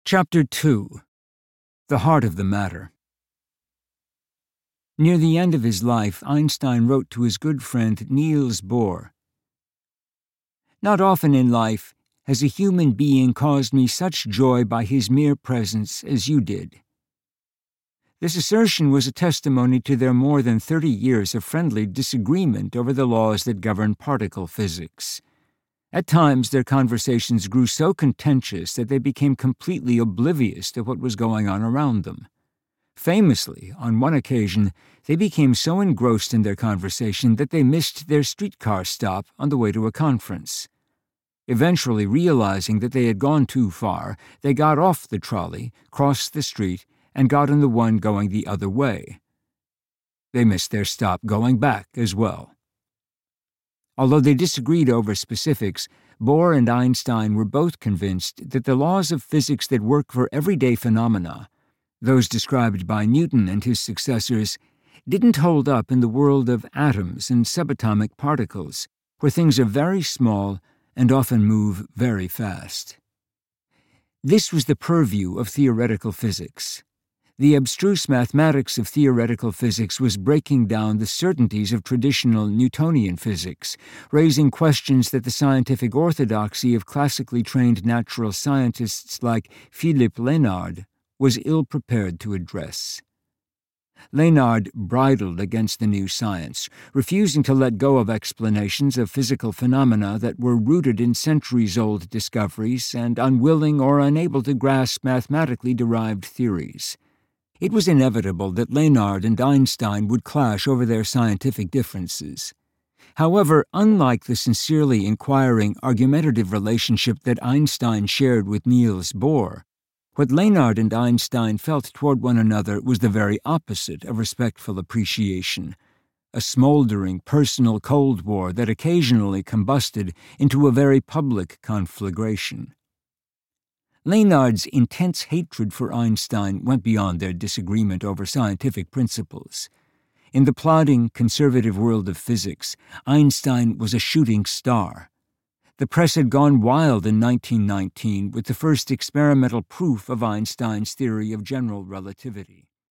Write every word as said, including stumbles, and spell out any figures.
Chapter two. The Heart of the Matter. Near the end of his life, Einstein wrote to his good friend Niels Bohr, "Not often in life has a human being caused me such joy by his mere presence as you did." This assertion was a testimony to their more than thirty years of friendly disagreement over the laws that govern particle physics. At times, their conversations grew so contentious that they became completely oblivious to what was going on around them. Famously, on one occasion, they became so engrossed in their conversation that they missed their streetcar stop on the way to a conference. Eventually, realizing that they had gone too far, they got off the trolley, crossed the street, and got on the one going the other way. They missed their stop going back as well. Although they disagreed over specifics, Bohr and Einstein were both convinced that the laws of physics that work for everyday phenomena, those described by Newton and his successors, didn't hold up in the world of atoms and subatomic particles, where things are very small and often move very fast. This was the purview of theoretical physics. The abstruse mathematics of theoretical physics was breaking down the certainties of traditional Newtonian physics, raising questions that the scientific orthodoxy of classically trained natural scientists like Philippe Lenard was ill-prepared to address. Lenard bridled against the new science, refusing to let go of explanations of physical phenomena that were rooted in centuries-old discoveries and unwilling or unable to grasp mathematically derived theories. It was inevitable that Lenard and Einstein would clash over their scientific differences. However, unlike the sincerely inquiring, argumentative relationship that Einstein shared with Niels Bohr, what Lenard and Einstein felt toward one another was the very opposite of respectful appreciation, a smoldering personal Cold War that occasionally combusted into a very public conflagration. Lenard's intense hatred for Einstein went beyond their disagreement over scientific principles. In the plodding, conservative world of physics, Einstein was a shooting star. The press had gone wild in nineteen nineteen with the first experimental proof of Einstein's theory of general relativity.